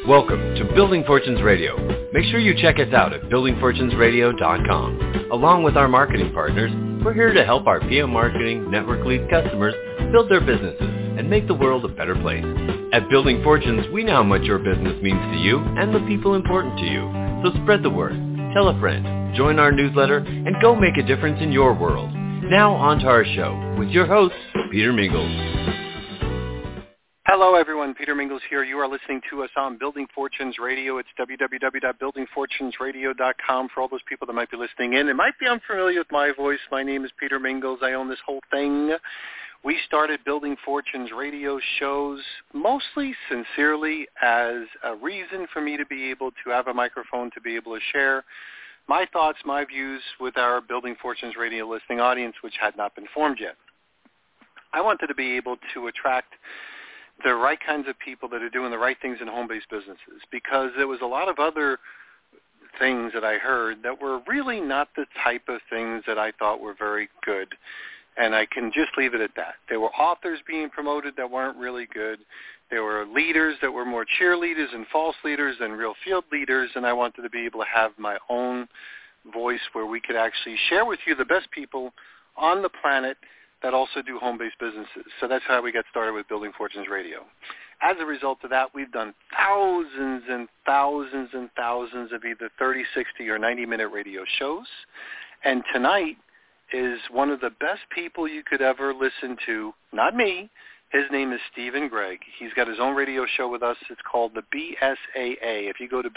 Welcome to Building Fortunes Radio. Make sure you check us out at buildingfortunesradio.com. Along with our marketing partners, we're here to help our PM Marketing Network Lead customers build their businesses and make the world a better place. At Building Fortunes, we know how much your business means to you and the people important to you. So spread the word, tell a friend, join our newsletter, and go make a difference in your world. Now on to our show with your host, Peter Mingles. Hello, everyone. Peter Mingles here. You are listening to us on Building Fortunes Radio. It's www.buildingfortunesradio.com for all those people that might be listening in. It might be unfamiliar with my voice. My name is Peter Mingles. I own this whole thing. We started Building Fortunes Radio shows mostly sincerely as a reason for me to be able to have a microphone to be able to share my thoughts, my views with our Building Fortunes Radio listening audience, which had not been formed yet. I wanted to be able to attract the right kinds of people that are doing the right things in home-based businesses, because there was a lot of other things that I heard that were really not the type of things that I thought were very good. And I can just leave it at that. There were authors being promoted that weren't really good. There were leaders that were more cheerleaders and false leaders than real field leaders, and I wanted to be able to have my own voice where we could actually share with you the best people on the planet that also do home-based businesses. So that's how we got started with Building Fortunes Radio. As a result of that, we've done thousands and thousands and thousands of either 30, 60, or 90-minute radio shows. And tonight is one of the best people you could ever listen to, not me. His name is Stephen Gregg. He's got his own radio show with us. It's called the BSAA. If you go to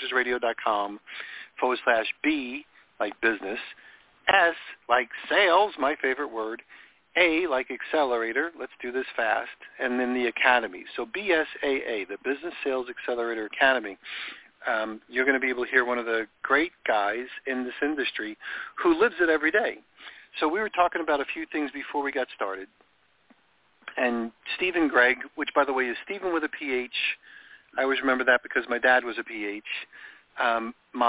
buildingfortunesradio.com/B, like business, S, like sales, my favorite word, A, like accelerator, let's do this fast, and then the academy. So BSAA, the Business Sales Accelerator Academy. You're going to be able to hear one of the great guys in this industry who lives it every day. So we were talking about a few things before we got started. And Stephen Gregg, which, by the way, is Stephen with a PH. I always remember that because my dad was a PH. I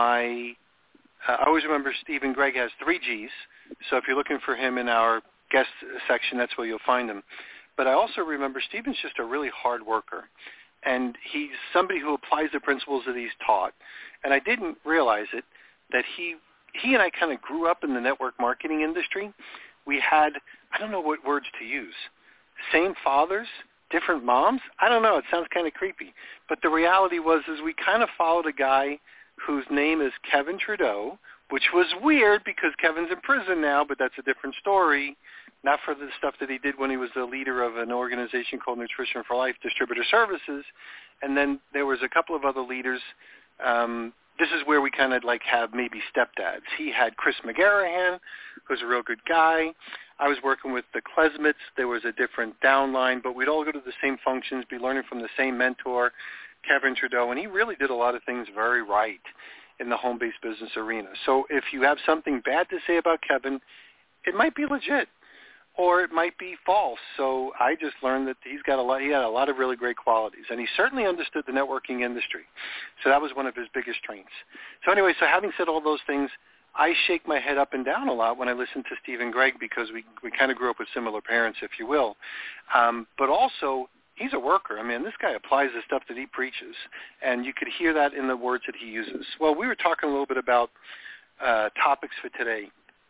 always remember Stephen Gregg has 3 Gs. So if you're looking for him in our guest section, that's where you'll find him. But I also remember Stephen's just a really hard worker. And he's somebody who applies the principles that he's taught. And I didn't realize it, that he and I kind of grew up in the network marketing industry. We had, I don't know what words to use, same fathers, different moms. I don't know. It sounds kind of creepy. But the reality was is we kind of followed a guy whose name is Kevin Trudeau, which was weird because Kevin's in prison now, but that's a different story, not for the stuff that he did when he was the leader of an organization called Nutrition for Life Distributor Services. And then there was a couple of other leaders. This is where we kind of like have maybe stepdads. He had Chris McGarahan, who's a real good guy. I was working with the Klesmits. There was a different downline, but we'd all go to the same functions, be learning from the same mentor, Kevin Trudeau, and he really did a lot of things very right in the home-based business arena. So if you have something bad to say about Kevin, it might be legit, or it might be false. So I just learned that he had a lot of really great qualities, and he certainly understood the networking industry. So that was one of his biggest strengths. So anyway, so having said all those things, I shake my head up and down a lot when I listen to Stephen Gregg because we kind of grew up with similar parents, if you will. But also, he's a worker. I mean, this guy applies the stuff that he preaches, and you could hear that in the words that he uses. Well, we were talking a little bit about topics for today.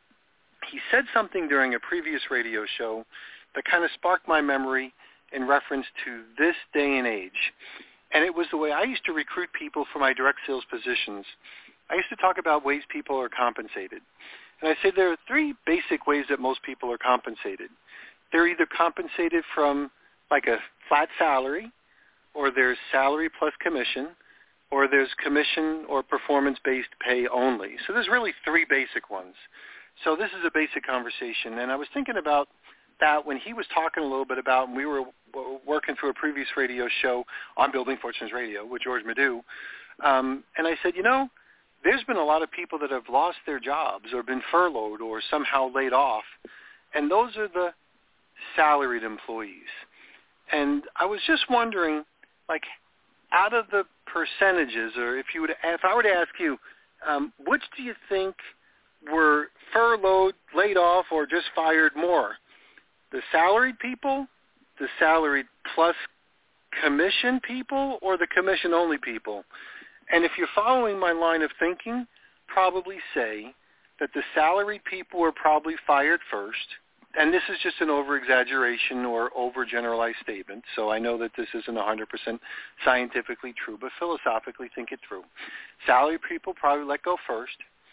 He said something during a previous radio show that kind of sparked my memory in reference to this day and age. And it was the way I used to recruit people for my direct sales positions. I used to talk about ways people are compensated. And I said there are 3 basic ways that most people are compensated. They're either compensated from like a flat salary, or there's salary plus commission, or there's commission or performance-based pay only. So there's really 3 basic ones. So this is a basic conversation. And I was thinking about that when he was talking a little bit about, and we were working through a previous radio show on Building Fortunes Radio with George Madu. And I said, there's been a lot of people that have lost their jobs or been furloughed or somehow laid off, and those are the salaried employees. And I was just wondering, like, out of the percentages, or if I were to ask you, which do you think were furloughed, laid off, or just fired more? The salaried people, the salaried plus commission people or the commission-only people? And if you're following my line of thinking, probably say that the salaried people were probably fired first. And this is just an over-exaggeration or over-generalized statement, so I know that this isn't 100% scientifically true, but philosophically think it through. Salary people probably let go first.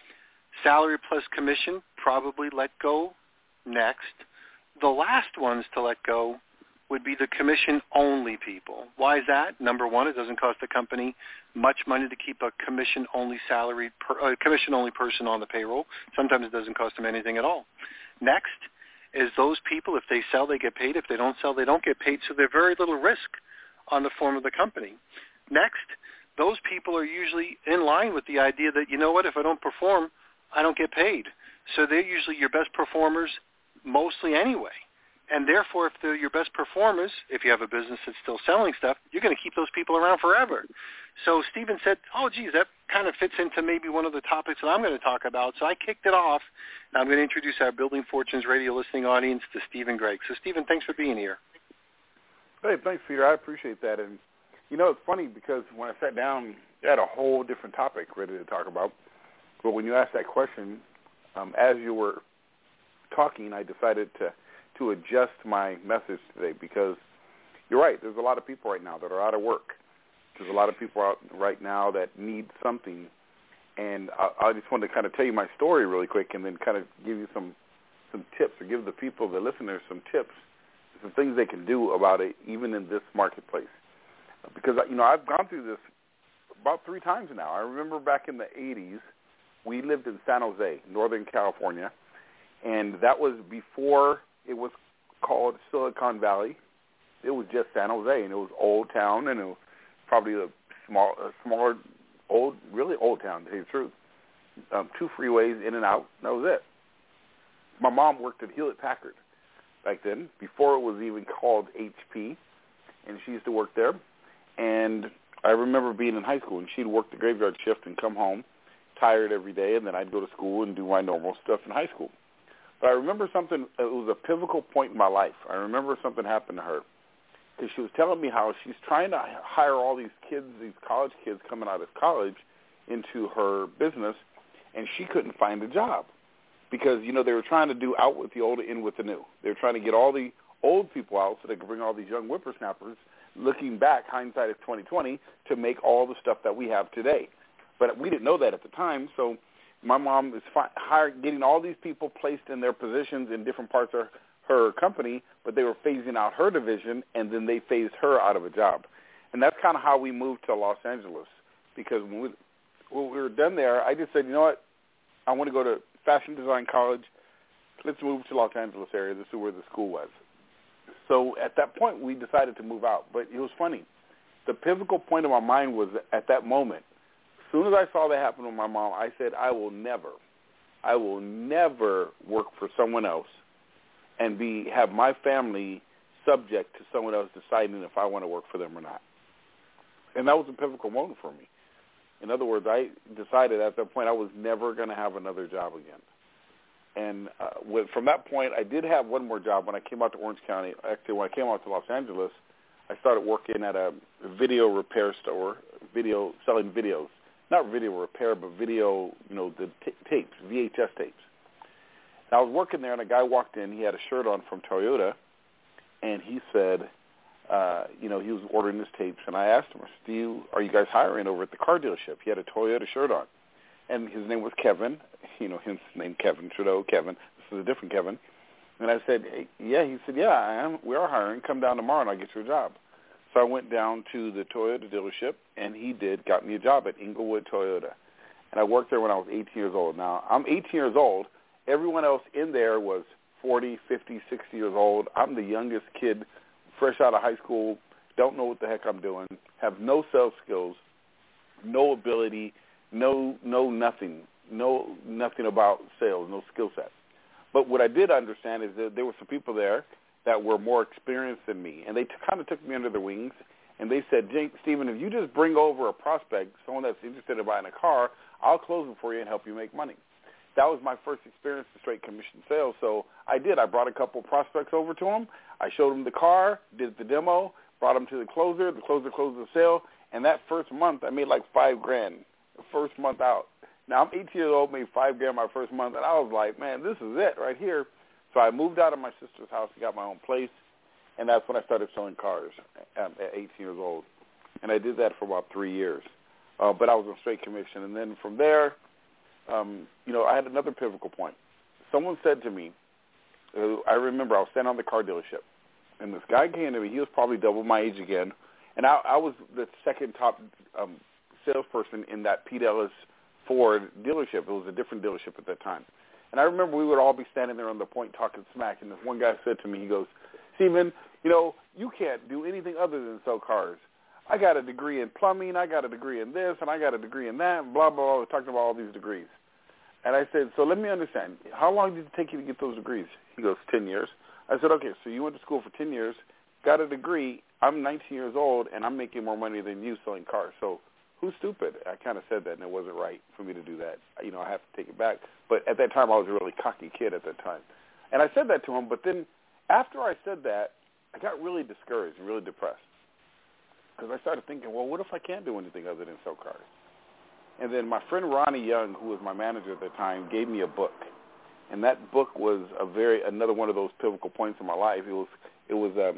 Salary plus commission probably let go next. The last ones to let go would be the commission-only people. Why is that? Number one, it doesn't cost the company much money to keep a commission-only commission-only person on the payroll. Sometimes it doesn't cost them anything at all. Next is those people, if they sell, they get paid. If they don't sell, they don't get paid. So there's very little risk on the form of the company. Next, those people are usually in line with the idea that, you know what, if I don't perform, I don't get paid. So they're usually your best performers mostly anyway. And therefore, if they're your best performers, if you have a business that's still selling stuff, you're going to keep those people around forever. So Stephen said, oh, geez, that kind of fits into maybe one of the topics that I'm going to talk about. So I kicked it off, and I'm going to introduce our Building Fortunes radio listening audience to Stephen Gregg. So, Stephen, thanks for being here. Hey, thanks, Peter. I appreciate that. And, you know, it's funny because when I sat down, I had a whole different topic ready to talk about. But when you asked that question, as you were talking, I decided to adjust my message today because you're right. There's a lot of people right now that are out of work. There's a lot of people out right now that need something. And I just wanted to kind of tell you my story really quick and then kind of give you some tips or give the people, the listeners, some tips, some things they can do about it even in this marketplace. Because, you know, I've gone through this about 3 times now. I remember back in the 80s, we lived in San Jose, Northern California, and that was before it was called Silicon Valley. It was just San Jose, and it was old town, and it was probably a smaller, really old town, to tell you the truth. 2 freeways in and out, that was it. My mom worked at Hewlett-Packard back then, before it was even called HP, and she used to work there. And I remember being in high school, and she'd work the graveyard shift and come home tired every day, and then I'd go to school and do my normal stuff in high school. But I remember something, it was a pivotal point in my life. I remember something happened to her. Because she was telling me how she's trying to hire all these kids, these college kids coming out of college into her business, and she couldn't find a job. Because, you know, they were trying to do out with the old, in with the new. They were trying to get all the old people out so they could bring all these young whippersnappers, looking back, hindsight is 20/20, to make all the stuff that we have today. But we didn't know that at the time, so my mom is getting all these people placed in their positions in different parts of her company, but they were phasing out her division, and then they phased her out of a job. And that's kind of how we moved to Los Angeles, because when we were done there, I just said, you know what, I want to go to fashion design college. Let's move to Los Angeles area. This is where the school was. So at that point, we decided to move out. But it was funny. The pivotal point of my mind was at that moment, as soon as I saw that happen with my mom, I said, I will never work for someone else and have my family subject to someone else deciding if I want to work for them or not. And that was a pivotal moment for me. In other words, I decided at that point I was never going to have another job again. And from that point, I did have one more job when I came out to Orange County. Actually, when I came out to Los Angeles, I started working at a video repair store, selling videos. Not video repair, but video, you know, the tapes, VHS tapes. And I was working there, and a guy walked in. He had a shirt on from Toyota, and he said, you know, he was ordering his tapes. And I asked him, Steve, are you guys hiring over at the car dealership? He had a Toyota shirt on. And his name was Kevin. You know, his name Kevin Trudeau, Kevin. This is a different Kevin. And I said, hey, yeah. He said, yeah, I am. We are hiring. Come down tomorrow, and I'll get you a job. So I went down to the Toyota dealership, and he got me a job at Inglewood Toyota. And I worked there when I was 18 years old. Now, I'm 18 years old. Everyone else in there was 40, 50, 60 years old. I'm the youngest kid, fresh out of high school, don't know what the heck I'm doing, have no sales skills, no ability, no nothing about sales, no skill set. But what I did understand is that there were some people there that were more experienced than me, and they kind of took me under their wings, and they said, Stephen, if you just bring over a prospect, someone that's interested in buying a car, I'll close it for you and help you make money. That was my first experience in straight commission sales, so I did. I brought a couple prospects over to them. I showed them the car, did the demo, brought them to the closer closed the sale, and that first month I made like $5,000 the first month out. Now I'm 18 years old, made $5,000 my first month, and I was like, man, this is it right here. So I moved out of my sister's house and got my own place, and that's when I started selling cars at 18 years old. And I did that for about 3 years. But I was on straight commission. And then from there, I had another pivotal point. Someone said to me, I remember I was standing on the car dealership, and this guy came to me. He was probably double my age again. And I was the second top salesperson in that Pete Ellis Ford dealership. It was a different dealership at that time. And I remember we would all be standing there on the point talking smack, and this one guy said to me, he goes, Stephen, you can't do anything other than sell cars. I got a degree in plumbing, I got a degree in this, and I got a degree in that, and blah, blah, blah. We're talking about all these degrees. And I said, so let me understand, how long did it take you to get those degrees? He goes, 10 years. I said, okay, so you went to school for 10 years, got a degree, I'm 19 years old, and I'm making more money than you selling cars. So who's stupid? I kind of said that, and it wasn't right for me to do that. I have to take it back. But at that time, I was a really cocky kid at that time. And I said that to him, but then after I said that, I got really discouraged and really depressed because I started thinking, well, what if I can't do anything other than sell cars? And then my friend Ronnie Young, who was my manager at the time, gave me a book. And that book was another one of those pivotal points in my life. It was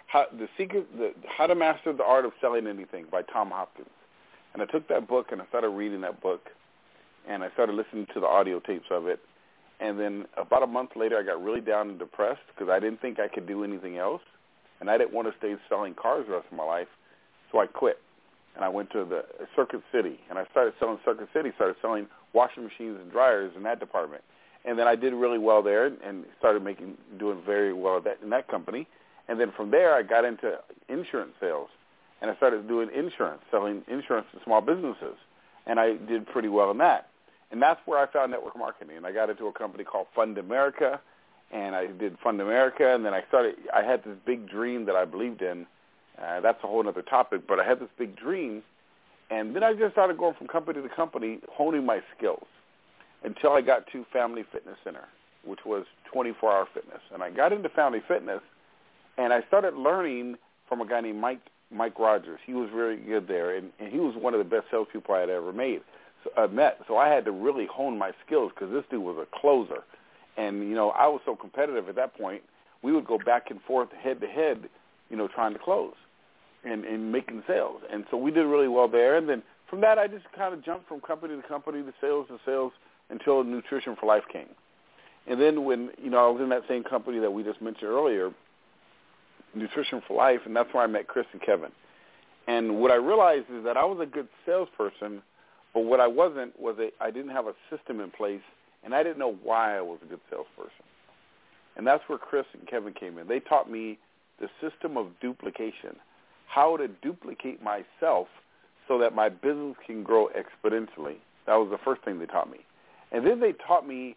How to Master the Art of Selling Anything by Tom Hopkins. And I took that book and I started reading that book, and I started listening to the audio tapes of it. And then about a month later, I got really down and depressed because I didn't think I could do anything else, and I didn't want to stay selling cars the rest of my life. So I quit, and I went to the Circuit City, and I started selling Circuit City, started selling washing machines and dryers in that department. And then I did really well there and started doing very well in that company. And then from there, I got into insurance sales. And I started doing insurance, selling insurance to small businesses. And I did pretty well in that. And that's where I found network marketing. And I got into a company called Fund America, and I did Fund America. And then I had this big dream that I believed in. That's a whole other topic, but I had this big dream. And then I just started going from company to company, honing my skills until I got to Family Fitness Center, which was 24-hour fitness. And I got into Family Fitness, and I started learning from a guy named Mike Rogers. He was very good there, and he was one of the best salespeople I had ever met. So I had to really hone my skills because this dude was a closer. And, I was so competitive at that point, we would go back and forth head-to-head, trying to close and making sales. And so we did really well there. And then from that, I just kind of jumped from company to company to sales until Nutrition for Life came. And then when, I was in that same company that we just mentioned earlier, Nutrition for Life, and that's where I met Chris and Kevin. And what I realized is that I was a good salesperson, but what I wasn't was I didn't have a system in place, and I didn't know why I was a good salesperson. And that's where Chris and Kevin came in. They taught me the system of duplication, how to duplicate myself so that my business can grow exponentially. That was the first thing they taught me. And then they taught me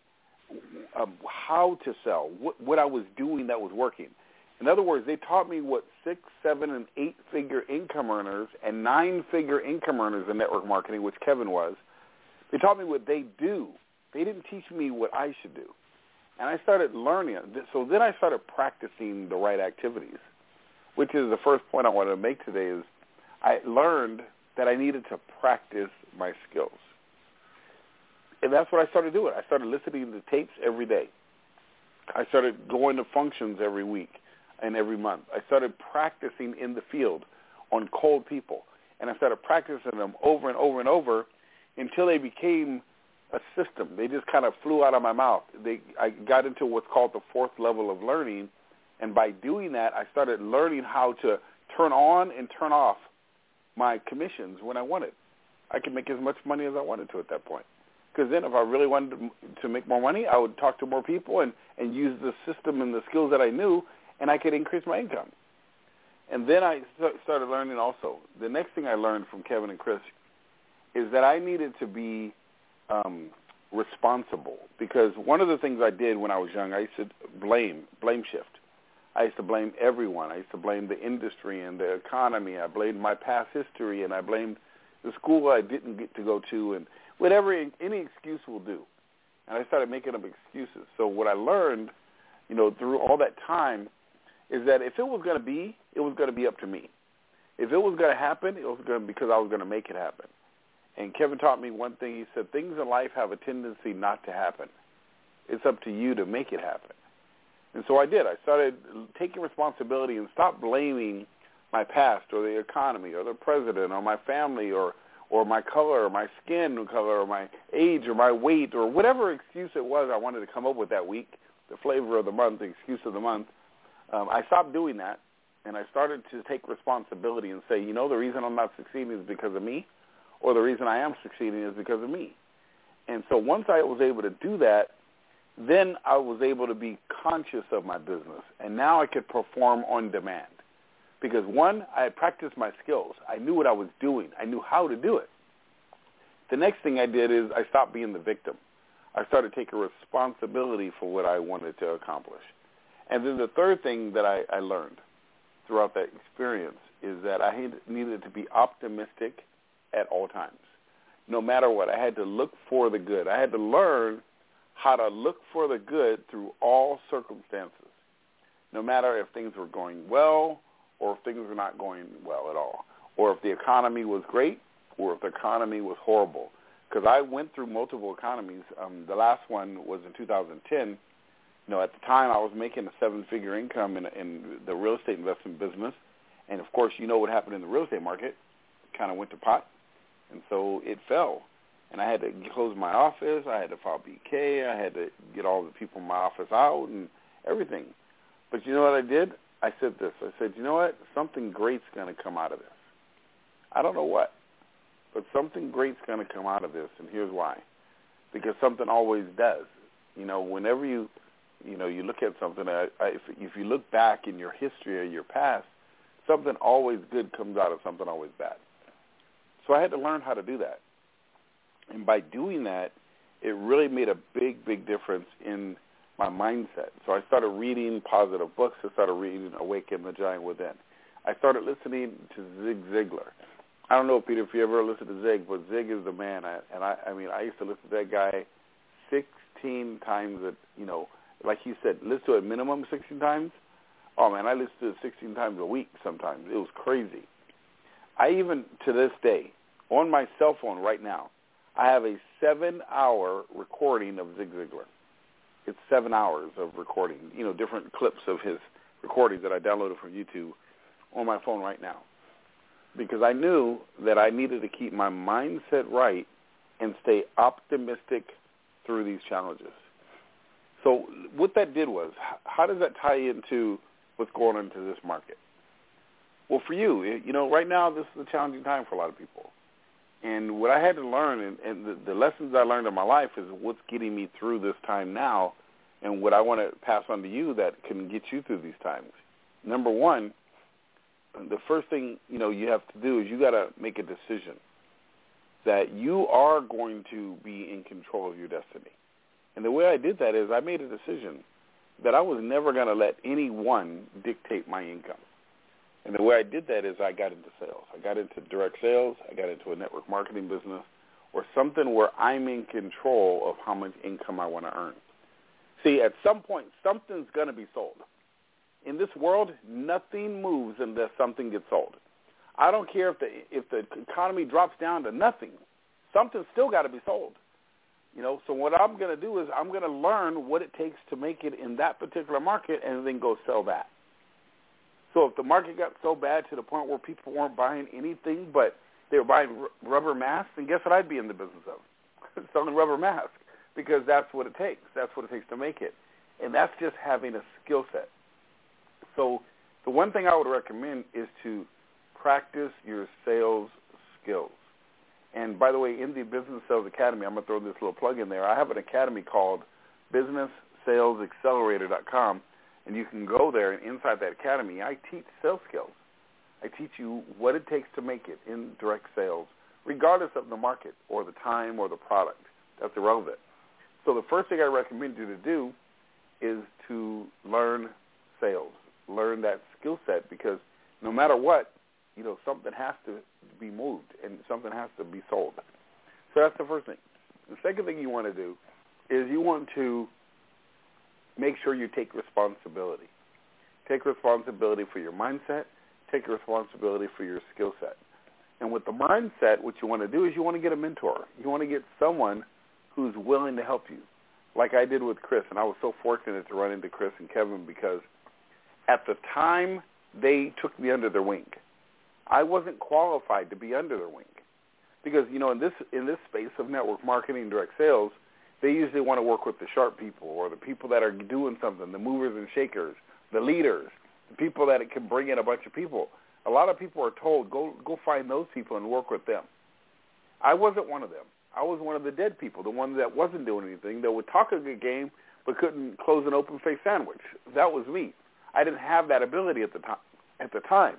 how to sell, what I was doing that was working. In other words, they taught me what 6, 7, and 8-figure income earners and 9-figure income earners in network marketing, which Kevin was. They taught me what they do. They didn't teach me what I should do. And I started learning. So then I started practicing the right activities, which is the first point I wanted to make today is I learned that I needed to practice my skills. And that's what I started doing. I started listening to tapes every day. I started going to functions every week and every month. I started practicing in the field on cold people. And I started practicing them over and over and over until they became a system. They just kind of flew out of my mouth. I got into what's called the 4th level of learning. And by doing that, I started learning how to turn on and turn off my commissions when I wanted. I could make as much money as I wanted to at that point. Because then if I really wanted to make more money, I would talk to more people and use the system and the skills that I knew, and I could increase my income. And then I started learning also. The next thing I learned from Kevin and Chris is that I needed to be responsible. Because one of the things I did when I was young, I used to blame shift. I used to blame everyone. I used to blame the industry and the economy. I blamed my past history, and I blamed the school I didn't get to go to, and whatever, any excuse will do. And I started making up excuses. So what I learned, through all that time is that if it was going to be, it was going to be up to me. If it was going to happen, it was going to because I was going to make it happen. And Kevin taught me one thing. He said, things in life have a tendency not to happen. It's up to you to make it happen. And so I did. I started taking responsibility and stopped blaming my past or the economy or the president or my family or my color or my skin color or my age or my weight or whatever excuse it was I wanted to come up with that week, the flavor of the month, the excuse of the month. I stopped doing that, and I started to take responsibility and say, the reason I'm not succeeding is because of me, or the reason I am succeeding is because of me. And so once I was able to do that, then I was able to be conscious of my business, and now I could perform on demand. Because, one, I had practiced my skills. I knew what I was doing. I knew how to do it. The next thing I did is I stopped being the victim. I started taking responsibility for what I wanted to accomplish. And then the third thing that I learned throughout that experience is that I needed to be optimistic at all times. No matter what, I had to look for the good. I had to learn how to look for the good through all circumstances, no matter if things were going well or if things were not going well at all, or if the economy was great or if the economy was horrible. Because I went through multiple economies. The last one was in 2010. At the time I was making a seven-figure income in the real estate investment business, and of course what happened in the real estate market. It kind of went to pot, and so it fell. And I had to close my office. I had to file BK. I had to get all the people in my office out and everything. But you know what I did? I said this. I said, you know what? Something great's going to come out of this. I don't know what, but something great's going to come out of this, and here's why. Because something always does. Whenever you look at something, if you look back in your history or your past, something always good comes out of something always bad. So I had to learn how to do that. And by doing that, it really made a big, big difference in my mindset. So I started reading positive books. I started reading Awaken the Giant Within. I started listening to Zig Ziglar. I don't know, Peter, if you ever listened to Zig, but Zig is the man. I used to listen to that guy 16 times, like he said, listen to it minimum 16 times. Oh, man, I listen to it 16 times a week sometimes. It was crazy. I even, to this day, on my cell phone right now, I have a 7-hour recording of Zig Ziglar. It's 7 hours of recording, different clips of his recordings that I downloaded from YouTube on my phone right now. Because I knew that I needed to keep my mindset right and stay optimistic through these challenges. So what that did was, how does that tie into what's going on into this market? Well, for you, right now this is a challenging time for a lot of people. And what I had to learn, and the lessons I learned in my life is what's getting me through this time now, and what I want to pass on to you that can get you through these times. Number one, the first thing, you have to do is you got to make a decision that you are going to be in control of your destiny. And the way I did that is I made a decision that I was never going to let anyone dictate my income. And the way I did that is I got into sales. I got into direct sales. I got into a network marketing business or something where I'm in control of how much income I want to earn. See, at some point, something's going to be sold. In this world, nothing moves unless something gets sold. I don't care if the economy drops down to nothing. Something's still got to be sold. So what I'm going to do is I'm going to learn what it takes to make it in that particular market and then go sell that. So if the market got so bad to the point where people weren't buying anything but they were buying rubber masks, then guess what I'd be in the business of? Selling rubber masks, because that's what it takes. That's what it takes to make it. And that's just having a skill set. So the one thing I would recommend is to practice your sales skills. And by the way, in the Business Sales Academy, I'm going to throw this little plug in there. I have an academy called BusinessSalesAccelerator.com. And you can go there, and inside that academy, I teach sales skills. I teach you what it takes to make it in direct sales, regardless of the market or the time or the product. That's irrelevant. So the first thing I recommend you to do is to learn sales, learn that skill set, because no matter what, something has to be moved and something has to be sold. So that's the first thing. The second thing you want to do is you want to make sure you take responsibility. Take responsibility for your mindset. take responsibility for your skill set. And with the mindset, what you want to do is you want to get a mentor. You want to get someone who's willing to help you, like I did with Chris. And I was so fortunate to run into Chris and Kevin because at the time they took me under their wing. I wasn't qualified to be under their wing because, in this space of network marketing, direct sales, they usually want to work with the sharp people or the people that are doing something, the movers and shakers, the leaders, the people that it can bring in a bunch of people. A lot of people are told, go find those people and work with them. I wasn't one of them. I was one of the dead people, the one that wasn't doing anything, that would talk a good game but couldn't close an open-faced sandwich. That was me. I didn't have that ability at the time.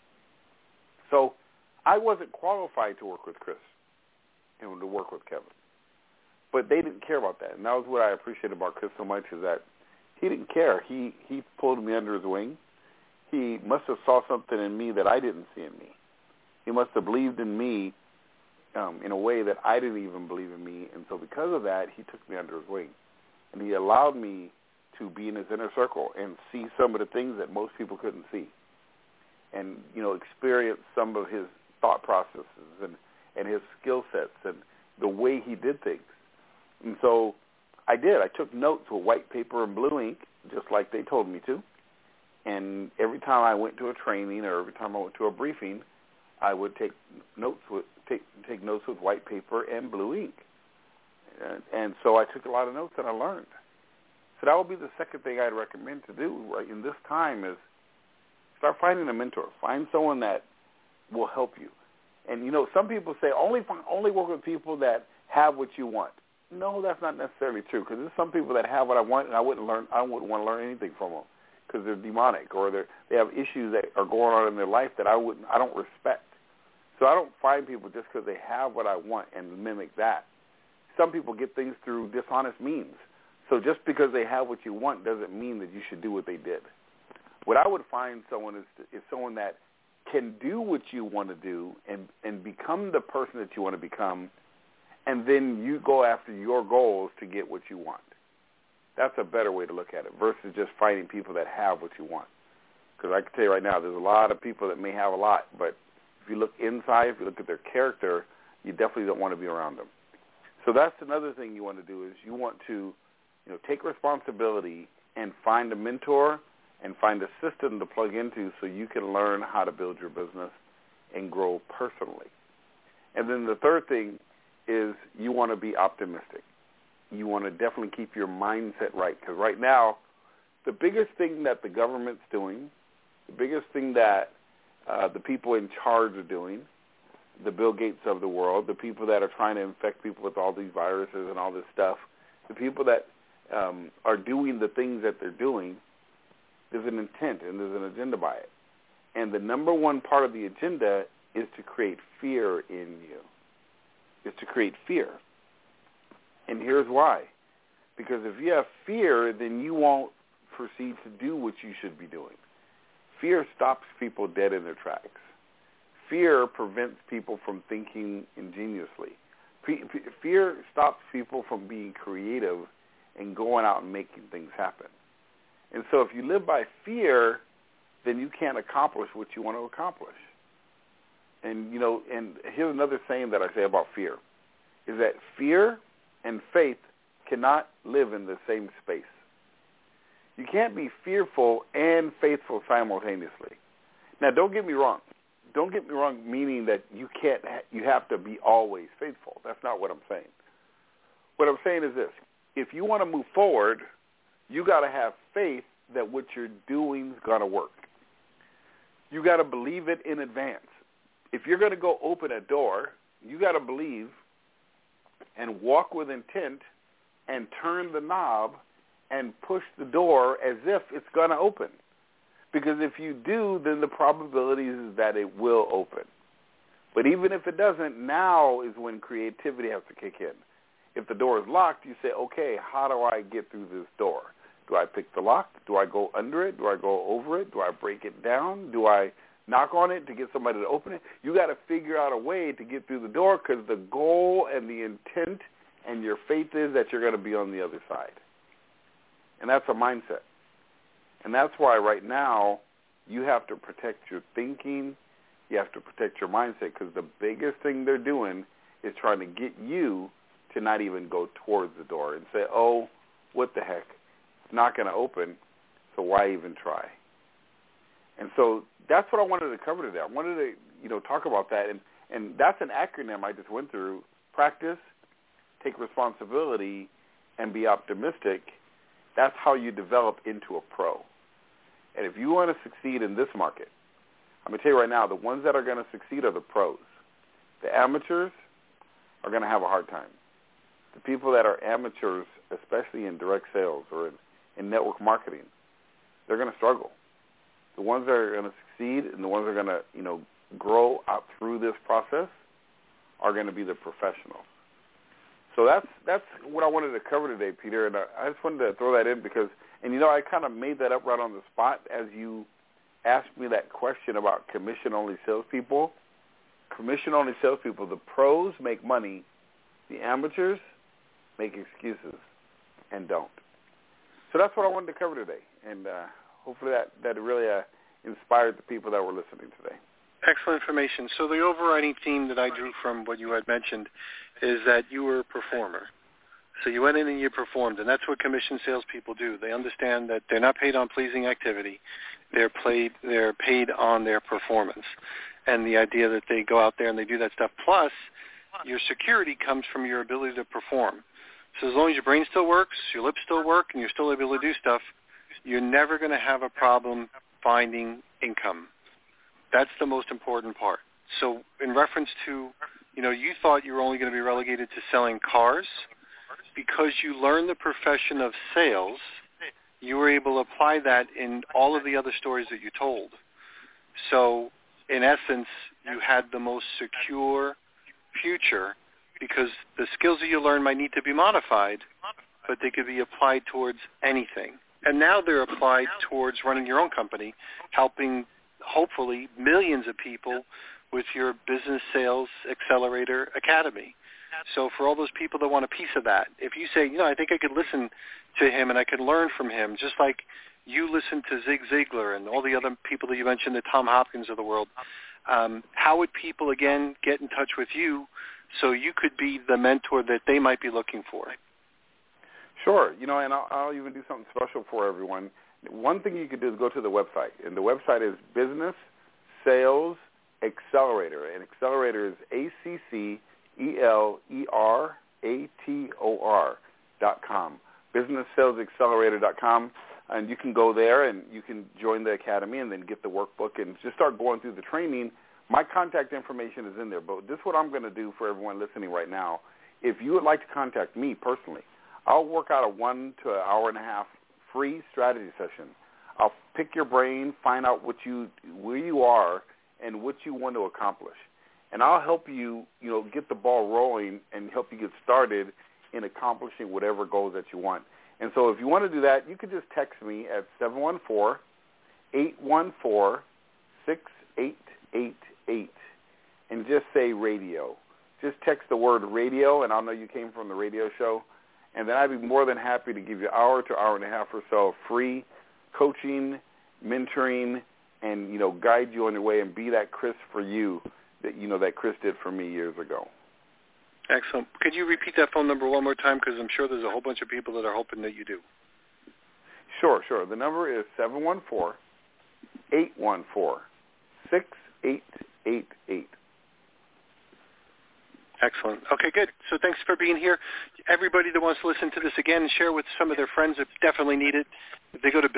So I wasn't qualified to work with Chris and to work with Kevin. But they didn't care about that. And that was what I appreciated about Chris so much, is that he didn't care. He pulled me under his wing. He must have saw something in me that I didn't see in me. He must have believed in me in a way that I didn't even believe in me. And so because of that, he took me under his wing. And he allowed me to be in his inner circle and see some of the things that most people couldn't see. And, experience some of his thought processes and his skill sets and the way he did things. And so I did. I took notes with white paper and blue ink, just like they told me to. And every time I went to a training or every time I went to a briefing, I would take notes with white paper and blue ink. And so I took a lot of notes and I learned. So that would be the second thing I'd recommend to do right in this time is start finding a mentor. Find someone that will help you. And, some people say only work with people that have what you want. No, that's not necessarily true, because there's some people that have what I want, and I wouldn't want to learn anything from them because they're demonic or they have issues that are going on in their life that I don't respect. So I don't find people just because they have what I want and mimic that. Some people get things through dishonest means. So just because they have what you want doesn't mean that you should do what they did. What I would find someone is someone that can do what you want to do and become the person that you want to become, and then you go after your goals to get what you want. That's a better way to look at it versus just finding people that have what you want. Because I can tell you right now, there's a lot of people that may have a lot, but if you look inside, if you look at their character, you definitely don't want to be around them. So that's another thing you want to do is you want to take responsibility and find a mentor and find a system to plug into so you can learn how to build your business and grow personally. And then the third thing is you want to be optimistic. You want to definitely keep your mindset right, because right now the biggest thing that the government's doing, the biggest thing that the people in charge are doing, the Bill Gates of the world, the people that are trying to infect people with all these viruses and all this stuff, the people that are doing the things that they're doing, there's an intent and there's an agenda by it. And the number one part of the agenda is to create fear in you. Is to create fear. And here's why. Because if you have fear, then you won't proceed to do what you should be doing. Fear stops people dead in their tracks. Fear prevents people from thinking ingeniously. Fear stops people from being creative and going out and making things happen. And so if you live by fear, then you can't accomplish what you want to accomplish. And, and here's another saying that I say about fear, is that fear and faith cannot live in the same space. You can't be fearful and faithful simultaneously. Now, don't get me wrong. Don't get me wrong, meaning that you have to be always faithful. That's not what I'm saying. What I'm saying is this. If you want to move forward, you got to have faith that what you're doing is going to work. You got to believe it in advance. If you're going to go open a door, you got to believe and walk with intent and turn the knob and push the door as if it's going to open. Because if you do, then the probability is that it will open. But even if it doesn't, now is when creativity has to kick in. If the door is locked, you say, okay, how do I get through this door? Do I pick the lock? Do I go under it? Do I go over it? Do I break it down? Do I knock on it to get somebody to open it? You got to figure out a way to get through the door, because the goal and the intent and your faith is that you're going to be on the other side. And that's a mindset. And that's why right now You have to protect your thinking. You have to protect your mindset, because the biggest thing they're doing is trying to get you to not even go towards the door and say, oh, what the heck? It's not going to open, so why even try? And so that's what I wanted to cover today. I wanted to, talk about that. And that's an acronym I just went through. Practice, take responsibility, and be optimistic. That's how you develop into a pro. And if you want to succeed in this market, I'm going to tell you right now, the ones that are going to succeed are the pros. The amateurs are going to have a hard time. The people that are amateurs, especially in direct sales or in network marketing, they're going to struggle. The ones that are going to succeed and the ones that are going to, grow out through this process are going to be the professionals. So that's what I wanted to cover today, Peter, and I just wanted to throw that in because, I kind of made that up right on the spot as you asked me that question about commission-only salespeople. Commission-only salespeople, the pros make money, the amateurs make excuses and don't. So that's what I wanted to cover today, and hopefully that really inspired the people that were listening today. Excellent information. So the overriding theme that I drew from what you had mentioned is that you were a performer. So you went in and you performed, and that's what commission salespeople do. They understand that they're not paid on pleasing activity. They're paid on their performance. And the idea that they go out there and they do that stuff. Plus, your security comes from your ability to perform. So as long as your brain still works, your lips still work, and you're still able to do stuff, you're never going to have a problem finding income. That's the most important part. So in reference to, you thought you were only going to be relegated to selling cars. Because you learned the profession of sales, you were able to apply that in all of the other stories that you told. So in essence, you had the most secure future because the skills that you learned might need to be modified, but they could be applied towards anything. And now they're applied towards running your own company, helping hopefully millions of people with your Business Sales Accelerator Academy. So for all those people that want a piece of that, if you say, I think I could listen to him and I could learn from him, just like you listen to Zig Ziglar and all the other people that you mentioned, the Tom Hopkins of the world, how would people, again, get in touch with you so you could be the mentor that they might be looking for? Sure. And I'll even do something special for everyone. One thing you could do is go to the website, and the website is Business Sales Accelerator, and Accelerator is ACCELERATOR.com, businesssalesaccelerator.com, and you can go there and you can join the academy and then get the workbook and just start going through the training. My contact information is in there, but this is what I'm going to do for everyone listening right now. If you would like to contact me personally, I'll work out a 1 to an hour and a half free strategy session. I'll pick your brain, find out where you are and what you want to accomplish. And I'll help you, get the ball rolling and help you get started in accomplishing whatever goals that you want. And so if you want to do that, you can just text me at 714-814-6888 and just say radio. Just text the word radio, and I'll know you came from the radio show. And then I'd be more than happy to give you an hour to hour and a half or so of free coaching, mentoring, and, guide you on your way and be that Chris for you that Chris did for me years ago. Excellent. Could you repeat that phone number one more time? Because I'm sure there's a whole bunch of people that are hoping that you do. Sure. The number is 714-814-6888. Excellent. Okay, good. So thanks for being here. Everybody that wants to listen to this again and share with some of their friends that definitely need it, if they go to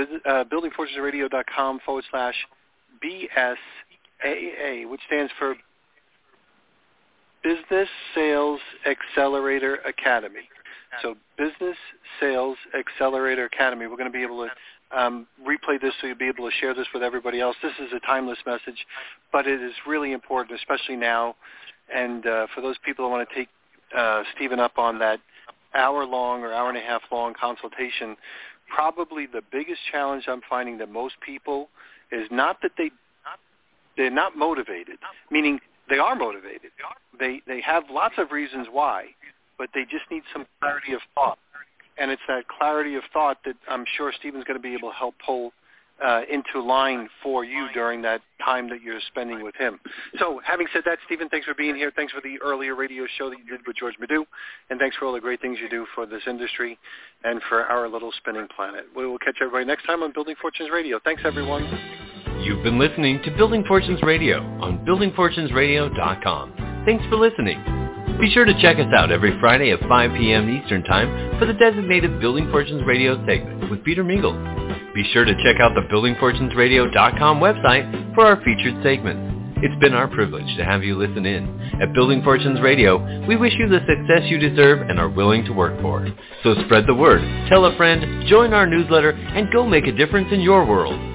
buildingfortunesradio.com/BSAA, which stands for Business Sales Accelerator Academy. So Business Sales Accelerator Academy. We're going to be able to replay this so you'll be able to share this with everybody else. This is a timeless message, but it is really important, especially now. And for those people who want to take Stephen up on that hour-long or hour-and-a-half-long consultation, probably the biggest challenge I'm finding that most people is not that they're not motivated, meaning they are motivated. They have lots of reasons why, but they just need some clarity of thought. And it's that clarity of thought that I'm sure Stephen's going to be able to help pull into line for you during that time that you're spending with him. So having said that, Stephen, thanks for being here. Thanks for the earlier radio show that you did with George Madu, and thanks for all the great things you do for this industry and for our little spinning planet. We will catch everybody next time on Building Fortunes Radio. Thanks, everyone. You've been listening to Building Fortunes Radio on buildingfortunesradio.com. Thanks for listening. Be sure to check us out every Friday at 5 p.m. Eastern Time for the designated Building Fortunes Radio segment with Peter Mingles. Be sure to check out the buildingfortunesradio.com website for our featured segments. It's been our privilege to have you listen in. At Building Fortunes Radio, we wish you the success you deserve and are willing to work for. So spread the word, tell a friend, join our newsletter, and go make a difference in your world.